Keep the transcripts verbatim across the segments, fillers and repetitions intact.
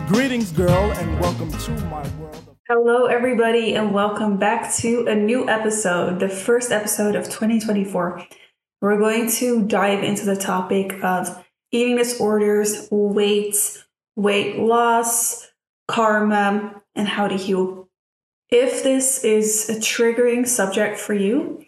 Greetings, girl, and welcome to my world. Hello, everybody, and welcome back to a new episode, the first episode of twenty twenty-four. We're going to dive into the topic of eating disorders, weight, weight loss, karma, and how to heal. If this is a triggering subject for you,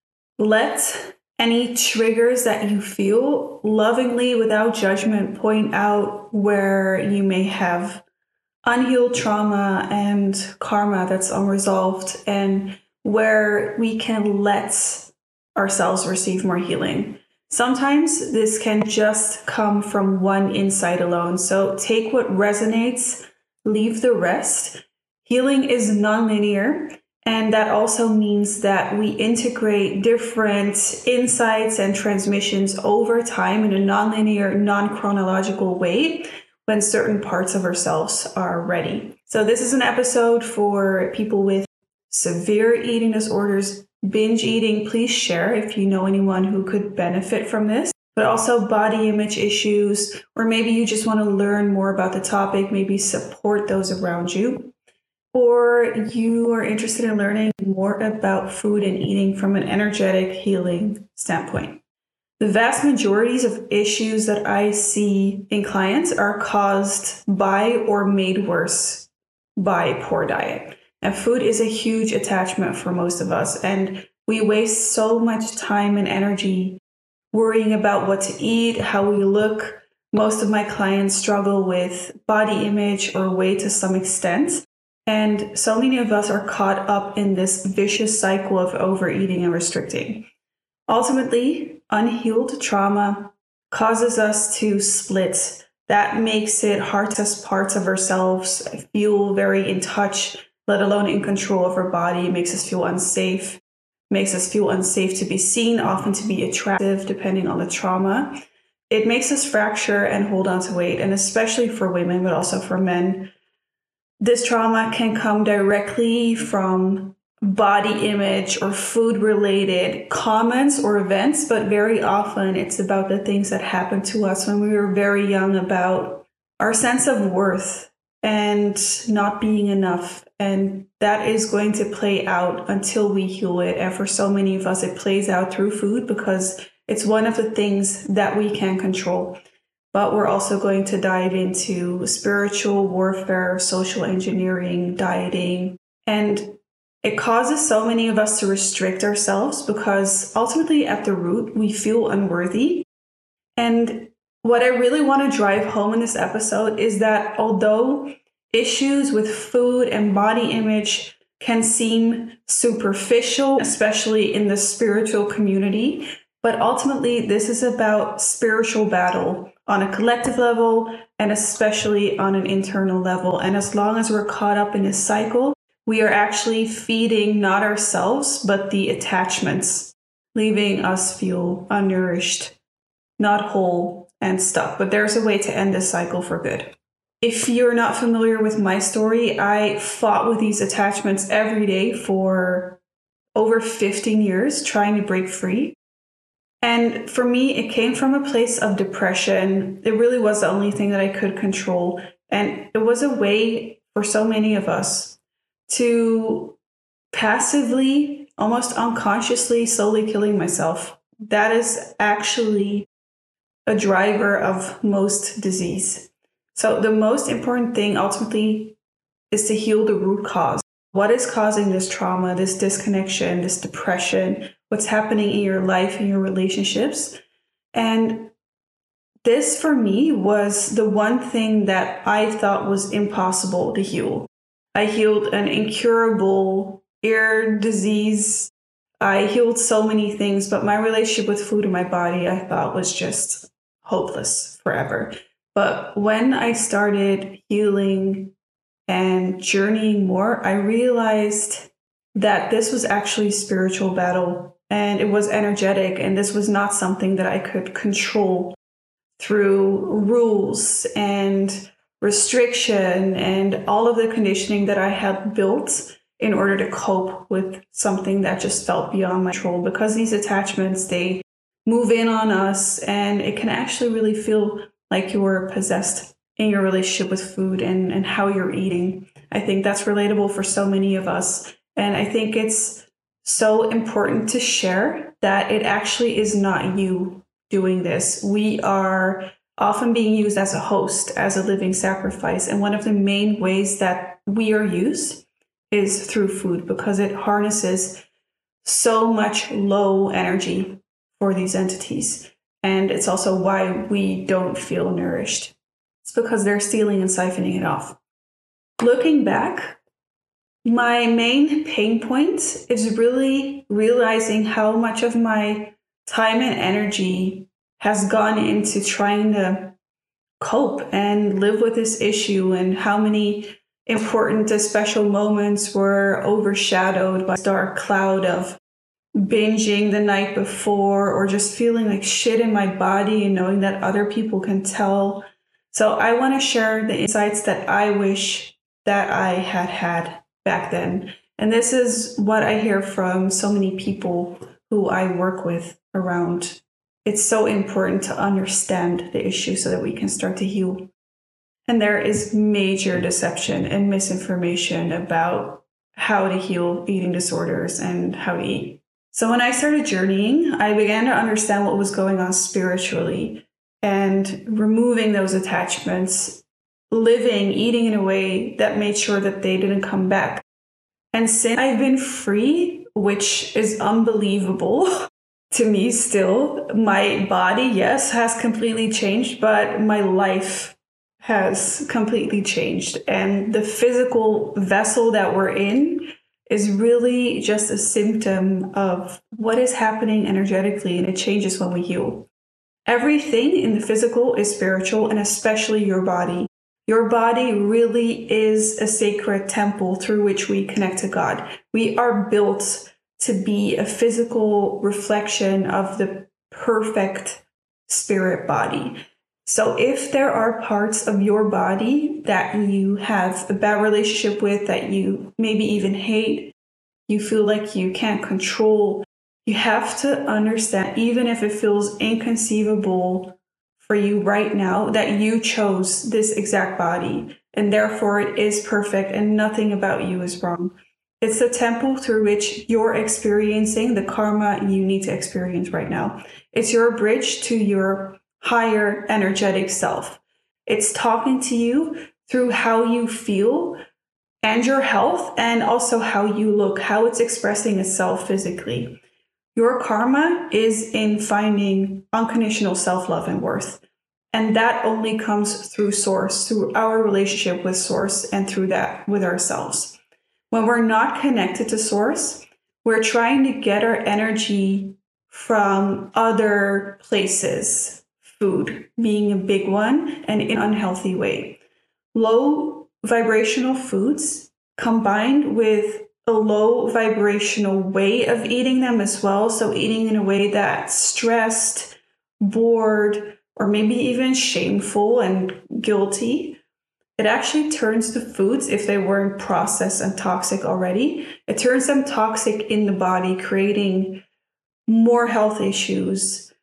let any triggers that you feel lovingly, without judgment, point out where you may have unhealed trauma and karma that's unresolved, and where we can let ourselves receive more healing. Sometimes this can just come from one insight alone. So take what resonates, leave the rest. Healing is nonlinear. And that also means that we integrate different insights and transmissions over time in a nonlinear, non-chronological way when certain parts of ourselves are ready. So this is an episode for people with severe eating disorders, binge eating. Please share if you know anyone who could benefit from this, but also body image issues, or maybe you just want to learn more about the topic, maybe support those around you. Or you are interested in learning more about food and eating from an energetic healing standpoint. The vast majorities of issues that I see in clients are caused by or made worse by poor diet. And food is a huge attachment for most of us. And we waste so much time and energy worrying about what to eat, how we look. Most of my clients struggle with body image or weight to some extent. And so many of us are caught up in this vicious cycle of overeating and restricting. Ultimately, unhealed trauma causes us to split. That makes it hard to access parts of ourselves, feel very in touch, let alone in control of our body. It makes us feel unsafe, makes us feel unsafe to be seen, often to be attractive, depending on the trauma. It makes us fracture and hold on to weight, and especially for women, but also for men. This trauma can come directly from body image or food-related comments or events, but very often it's about the things that happened to us when we were very young, about our sense of worth and not being enough. And that is going to play out until we heal it. And for so many of us, it plays out through food because it's one of the things that we can control. But we're also going to dive into spiritual warfare, social engineering, dieting. And it causes so many of us to restrict ourselves because ultimately at the root, we feel unworthy. And what I really want to drive home in this episode is that although issues with food and body image can seem superficial, especially in the spiritual community, but ultimately this is about spiritual battle on a collective level and especially on an internal level. And as long as we're caught up in this cycle, we are actually feeding not ourselves, but the attachments, leaving us feel unnourished, not whole, and stuck. But there's a way to end this cycle for good. If you're not familiar with my story, I fought with these attachments every day for over fifteen years, trying to break free. And for me, it came from a place of depression. It really was the only thing that I could control. And it was a way for so many of us to passively, almost unconsciously, slowly killing myself. That is actually a driver of most disease. So the most important thing ultimately is to heal the root cause. What is causing this trauma, this disconnection, this depression? What's happening in your life, in your relationships? And this, for me, was the one thing that I thought was impossible to heal. I healed an incurable ear disease. I healed so many things, but my relationship with food and my body, I thought, was just hopeless forever. But when I started healing and journeying more, I realized that this was actually spiritual battle, and it was energetic, and this was not something that I could control through rules and restriction and all of the conditioning that I had built in order to cope with something that just felt beyond my control. Because these attachments, they move in on us, and it can actually really feel like you're possessed in your relationship with food and, and how you're eating. I think that's relatable for so many of us. And I think it's so important to share that it actually is not you doing this. We are often being used as a host, as a living sacrifice. And one of the main ways that we are used is through food, because it harnesses so much low energy for these entities. And it's also why we don't feel nourished. It's because they're stealing and siphoning it off. Looking back, my main pain point is really realizing how much of my time and energy has gone into trying to cope and live with this issue, and how many important and special moments were overshadowed by this dark cloud of binging the night before, or just feeling like shit in my body and knowing that other people can tell. So I want to share the insights that I wish that I had had back then. And this is what I hear from so many people who I work with around. It's so important to understand the issue so that we can start to heal. And there is major deception and misinformation about how to heal eating disorders and how to eat. So when I started journeying, I began to understand what was going on spiritually and removing those attachments, living, eating in a way that made sure that they didn't come back. And since I've been free, which is unbelievable to me still, my body, yes, has completely changed, but my life has completely changed. And the physical vessel that we're in is really just a symptom of what is happening energetically, and it changes when we heal. Everything in the physical is spiritual, and especially your body. Your body really is a sacred temple through which we connect to God. We are built to be a physical reflection of the perfect spirit body. So if there are parts of your body that you have a bad relationship with, that you maybe even hate, you feel like you can't control, you have to understand, even if it feels inconceivable for you right now, that you chose this exact body, and therefore it is perfect and nothing about you is wrong. It's the temple through which you're experiencing the karma you need to experience right now. It's your bridge to your higher energetic self. It's talking to you through how you feel and your health, and also how you look, how it's expressing itself physically. Your karma is in finding unconditional self-love and worth. And that only comes through Source, through our relationship with Source, and through that with ourselves. When we're not connected to Source, we're trying to get our energy from other places, food being a big one, and in an unhealthy way. Low vibrational foods combined with a low vibrational way of eating them as well. So eating in a way that's stressed, bored, or maybe even shameful and guilty. It actually turns the foods, if they weren't processed and toxic already, it turns them toxic in the body, creating more health issues,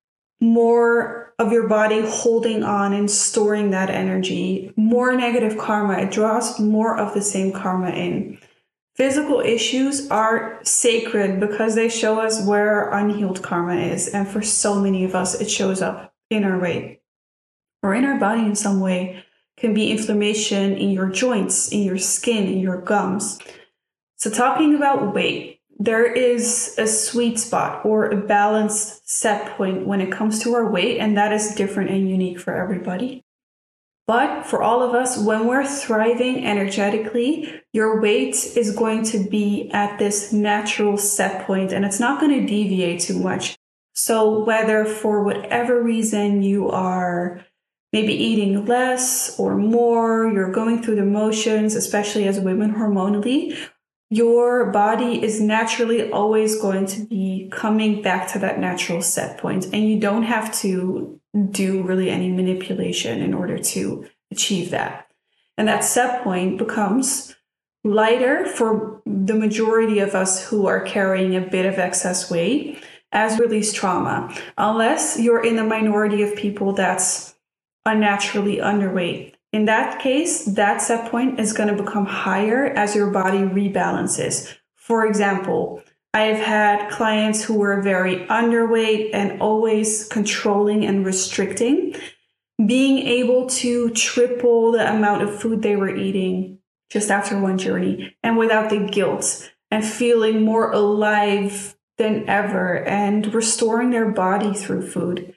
more of your body holding on and storing that energy, more negative karma. It draws more of the same karma in. Physical issues are sacred because they show us where our unhealed karma is. And for so many of us, it shows up in our weight or in our body in some way. It can be inflammation in your joints, in your skin, in your gums. So talking about weight, there is a sweet spot or a balanced set point when it comes to our weight, and that is different and unique for everybody. But for all of us, when we're thriving energetically, your weight is going to be at this natural set point, and it's not going to deviate too much. So whether for whatever reason you are maybe eating less or more, you're going through the motions, especially as women hormonally, your body is naturally always going to be coming back to that natural set point, and you don't have to do really any manipulation in order to achieve that. And that set point becomes lighter for the majority of us who are carrying a bit of excess weight as release trauma, unless you're in the minority of people that's unnaturally underweight. In that case, that set point is going to become higher as your body rebalances. For example, I've had clients who were very underweight and always controlling and restricting. Being able to triple the amount of food they were eating just after one journey and without the guilt, and feeling more alive than ever and restoring their body through food.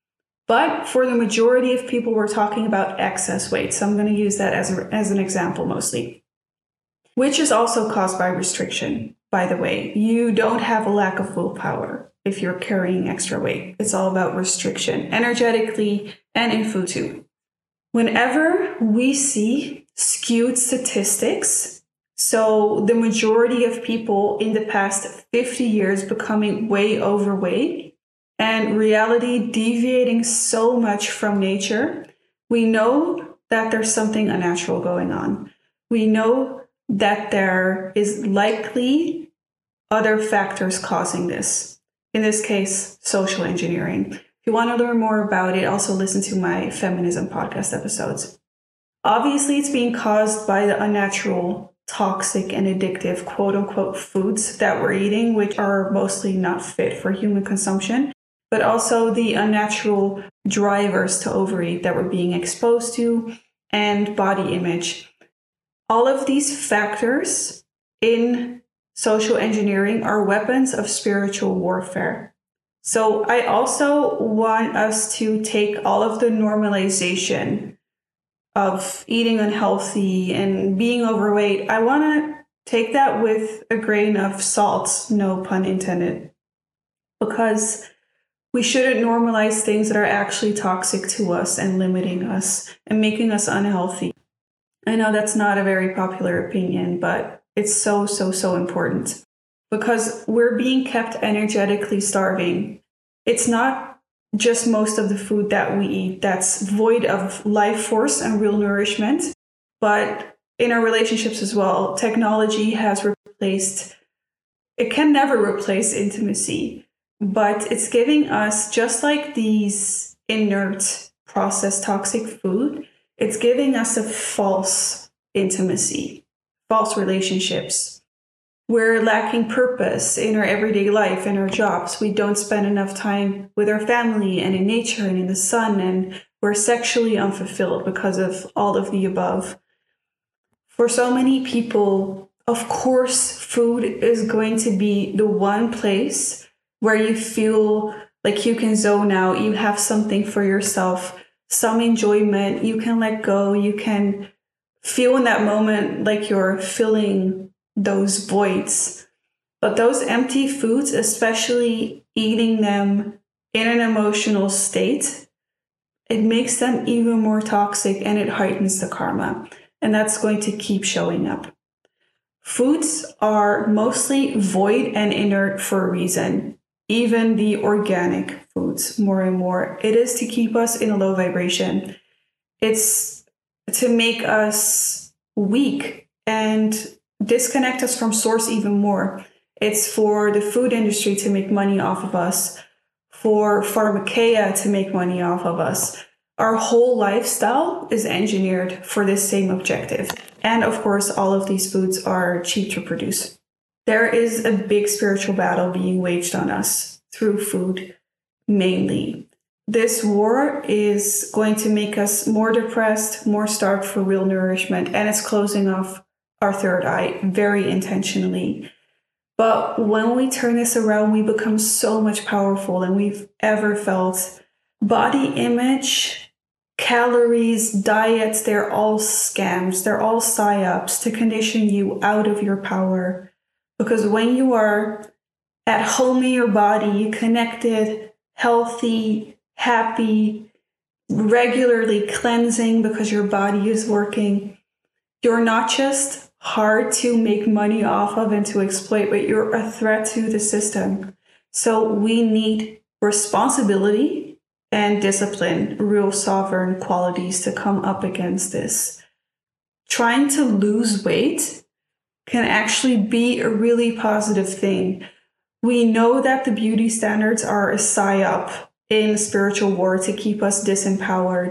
But for the majority of people, we're talking about excess weight. So I'm going to use that as, a, as an example mostly, which is also caused by restriction. By the way, you don't have a lack of willpower if you're carrying extra weight. It's all about restriction, energetically and in food too. Whenever we see skewed statistics, so the majority of people in the past fifty years becoming way overweight and reality deviating so much from nature, we know that there's something unnatural going on. We know that there is likely other factors causing this. In this case, social engineering. If you want to learn more about it, also listen to my feminism podcast episodes. Obviously, it's being caused by the unnatural, toxic, and addictive quote-unquote foods that we're eating, which are mostly not fit for human consumption, but also the unnatural drivers to overeat that we're being exposed to, and body image. All of these factors in social engineering are weapons of spiritual warfare. So I also want us to take all of the normalization of eating unhealthy and being overweight. I want to take that with a grain of salt, no pun intended, because we shouldn't normalize things that are actually toxic to us and limiting us and making us unhealthy. I know that's not a very popular opinion, but it's so, so, so important because we're being kept energetically starving. It's not just most of the food that we eat that's void of life force and real nourishment, but in our relationships as well, technology has replaced, it can never replace intimacy, but it's giving us, just like these inert, processed, toxic food, it's giving us a false intimacy. False relationships. We're lacking purpose in our everyday life, in our jobs. We don't spend enough time with our family and in nature and in the sun, and we're sexually unfulfilled because of all of the above. For so many people, of course, food is going to be the one place where you feel like you can zone out, you have something for yourself, some enjoyment, you can let go, you can feel in that moment like you're filling those voids. But those empty foods, especially eating them in an emotional state, it makes them even more toxic and it heightens the karma. And that's going to keep showing up. Foods are mostly void and inert for a reason. Even the organic foods, more and more. It is to keep us in a low vibration. It's to make us weak and disconnect us from source even more. It's for the food industry to make money off of us, for pharmakeia to make money off of us. Our whole lifestyle is engineered for this same objective. And of course, all of these foods are cheap to produce. There is a big spiritual battle being waged on us through food, mainly. This war is going to make us more depressed, more starved for real nourishment, and it's closing off our third eye very intentionally. But when we turn this around, we become so much powerful than we've ever felt. Body image, calories, diets, they're all scams. They're all psyops to condition you out of your power. Because when you are at home in your body, connected, healthy, happy, regularly cleansing because your body is working, you're not just hard to make money off of and to exploit, but you're a threat to the system. So we need responsibility and discipline, real sovereign qualities to come up against this. Trying to lose weight can actually be a really positive thing. We know that the beauty standards are a psyop in spiritual war to keep us disempowered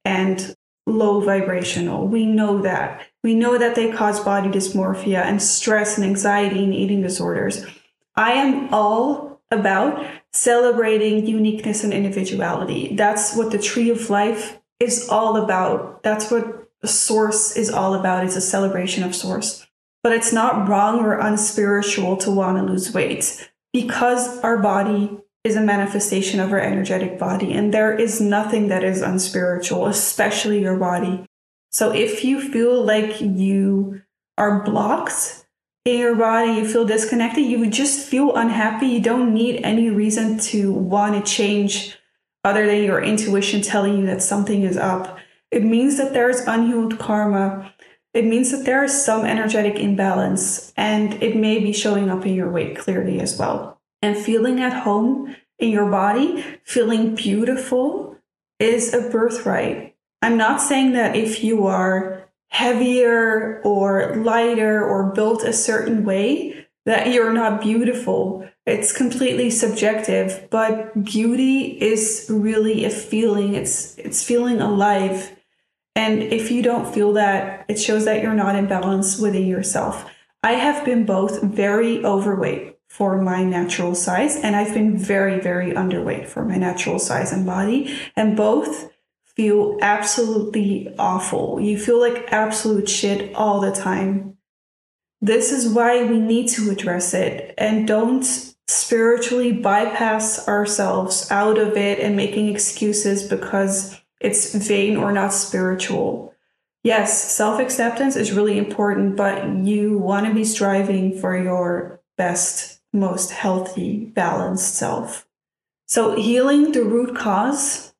and low vibrational. We know that. We know that they cause body dysmorphia and stress and anxiety and eating disorders. I am all about celebrating uniqueness and individuality. That's what the Tree of Life is all about. That's what Source is all about. It's a celebration of Source. But it's not wrong or unspiritual to want to lose weight, because our body is a manifestation of our energetic body, and there is nothing that is unspiritual, especially your body. So if you feel like you are blocked in your body, you feel disconnected, you just feel unhappy, you don't need any reason to want to change other than your intuition telling you that something is up. It means that there's unhealed karma. It means that there is some energetic imbalance, and it may be showing up in your weight clearly as well. And feeling at home in your body, feeling beautiful, is a birthright. I'm not saying that if you are heavier or lighter or built a certain way, that you're not beautiful. It's completely subjective, but beauty is really a feeling. It's it's feeling alive. And if you don't feel that, it shows that you're not in balance within yourself. I have been both very overweight for my natural size, and I've been very, very underweight for my natural size and body. And both feel absolutely awful. You feel like absolute shit all the time. This is why we need to address it, and don't spiritually bypass ourselves out of it and making excuses because it's vain or not spiritual. Yes, self-acceptance is really important, but you want to be striving for your best, most healthy, balanced self. So healing the root cause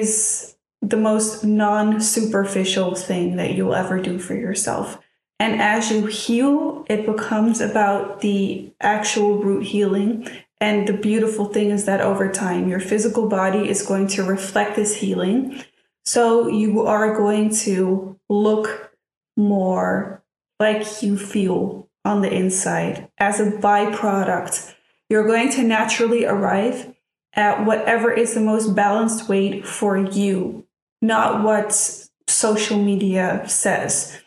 is the most non-superficial thing that you'll ever do for yourself. And as you heal, it becomes about the actual root healing. And the beautiful thing is that over time, your physical body is going to reflect this healing. So you are going to look more like you feel on the inside. As a byproduct, you're going to naturally arrive at whatever is the most balanced weight for you, not what social media says.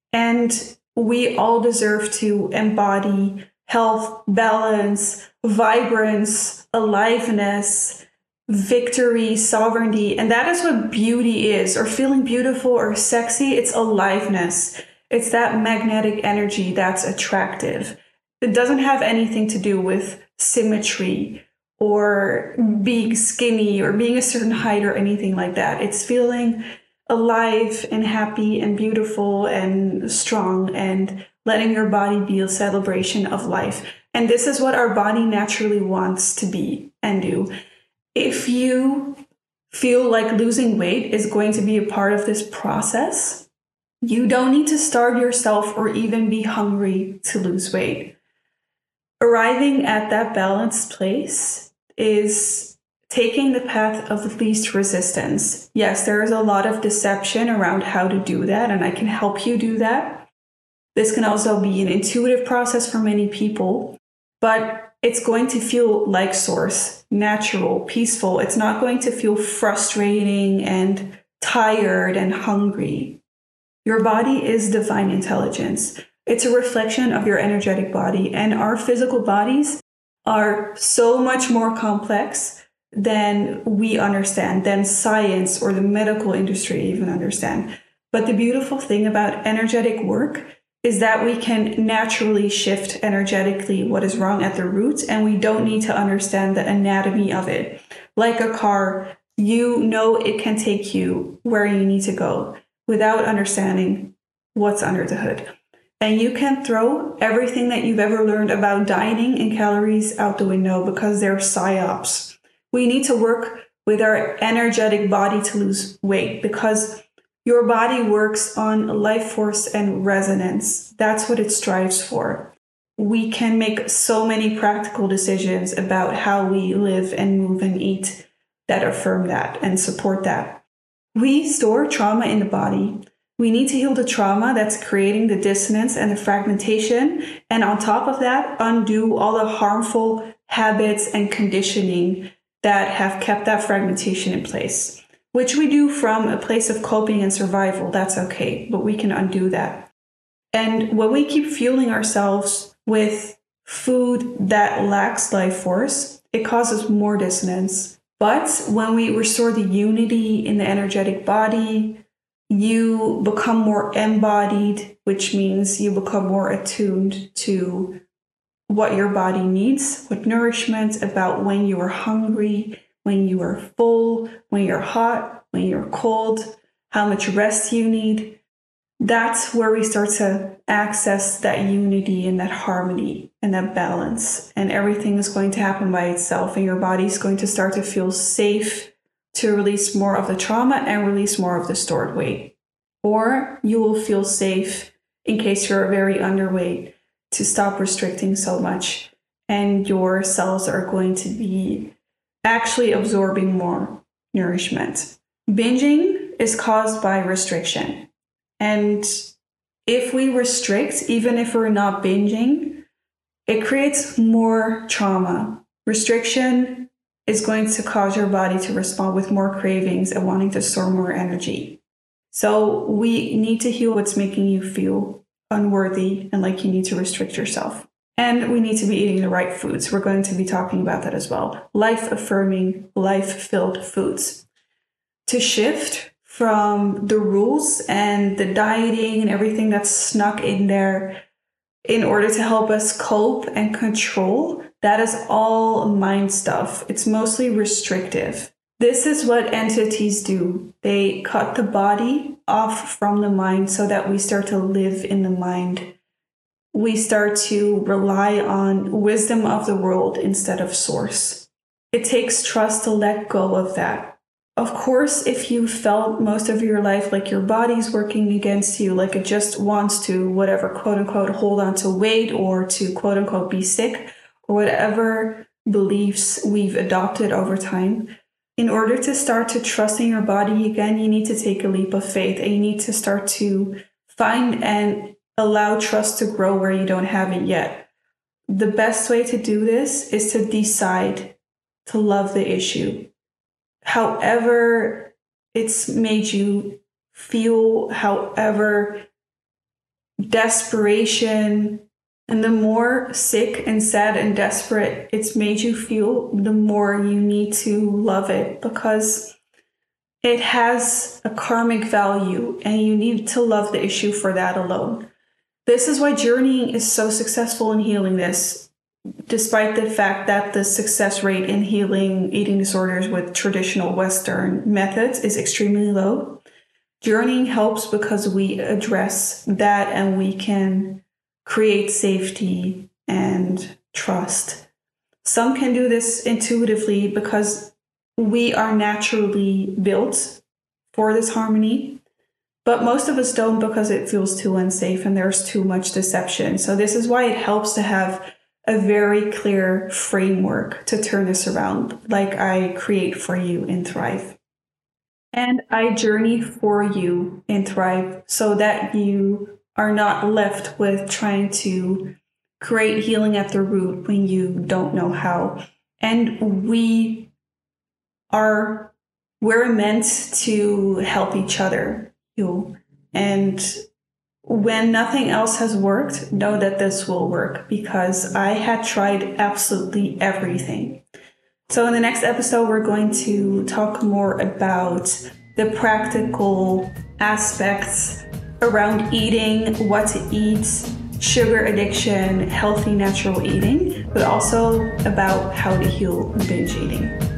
And we all deserve to embody health, balance, vibrance, aliveness, victory, sovereignty. And that is what beauty is, or feeling beautiful or sexy. It's aliveness. It's that magnetic energy that's attractive. It doesn't have anything to do with symmetry or being skinny or being a certain height or anything like that. It's feeling alive and happy and beautiful and strong and letting your body be a celebration of life. And this is what our body naturally wants to be and do. If you feel like losing weight is going to be a part of this process, you don't need to starve yourself or even be hungry to lose weight. Arriving at that balanced place is taking the path of least resistance. Yes, there is a lot of deception around how to do that, and I can help you do that. This can also be an intuitive process for many people, but it's going to feel like Source, natural, peaceful. It's not going to feel frustrating and tired and hungry. Your body is divine intelligence. It's a reflection of your energetic body, and our physical bodies are so much more complex than we understand, than science or the medical industry even understand. But the beautiful thing about energetic work is that we can naturally shift energetically what is wrong at the root, and we don't need to understand the anatomy of it. Like a car, you know it can take you where you need to go without understanding what's under the hood. And you can throw everything that you've ever learned about dieting and calories out the window because they're psyops. We need to work with our energetic body to lose weight because your body works on life force and resonance. That's what it strives for. We can make so many practical decisions about how we live and move and eat that affirm that and support that. We store trauma in the body. We need to heal the trauma that's creating the dissonance and the fragmentation. And on top of that, undo all the harmful habits and conditioning that have kept that fragmentation in place. which we do from a place of coping and survival. That's okay, but we can undo that. And when we keep fueling ourselves with food that lacks life force, it causes more dissonance. But when we restore the unity in the energetic body, you become more embodied, which means you become more attuned to what your body needs, with nourishment, about when you are hungry, when you are full, when you're hot, when you're cold, how much rest you need. That's where we start to access that unity and that harmony and that balance. And everything is going to happen by itself, and your body is going to start to feel safe to release more of the trauma and release more of the stored weight. Or you will feel safe, in case you're very underweight, to stop restricting so much, and your cells are going to be actually absorbing more nourishment. Binging is caused by restriction. And if we restrict, even if we're not binging, it creates more trauma. Restriction is going to cause your body to respond with more cravings and wanting to store more energy. So we need to heal what's making you feel unworthy and like you need to restrict yourself. And we need to be eating the right foods. We're going to be talking about that as well. Life-affirming, life-filled foods. To shift from the rules and the dieting and everything that's snuck in there in order to help us cope and control, that is all mind stuff. It's mostly restrictive. This is what entities do. They cut the body off from the mind so that we start to live in the mind. We start to rely on wisdom of the world instead of source. It takes trust to let go of that. Of course, if you felt most of your life like your body's working against you, like it just wants to, whatever, quote unquote, hold on to weight or to quote unquote be sick, or whatever beliefs we've adopted over time, in order to start to trust in your body again, you need to take a leap of faith, and you need to start to find and allow trust to grow where you don't have it yet. The best way to do this is to decide to love the issue. However it's made you feel, however desperation, and the more sick and sad and desperate it's made you feel, the more you need to love it, because it has a karmic value and you need to love the issue for that alone. This is why journeying is so successful in healing this. Despite the fact that the success rate in healing eating disorders with traditional Western methods is extremely low, journeying helps because we address that and we can create safety and trust. Some can do this intuitively because we are naturally built for this harmony, but most of us don't because it feels too unsafe and there's too much deception. So this is why it helps to have a very clear framework to turn this around, like I create for you in Thrive. And I journey for you in Thrive so that you are not left with trying to create healing at the root when you don't know how. And we are, we're meant to help each other heal. And when nothing else has worked, know that this will work, because I had tried absolutely everything. So in the next episode, we're going to talk more about the practical aspects around eating, what to eat, sugar addiction, healthy natural eating, but also about how to heal binge eating.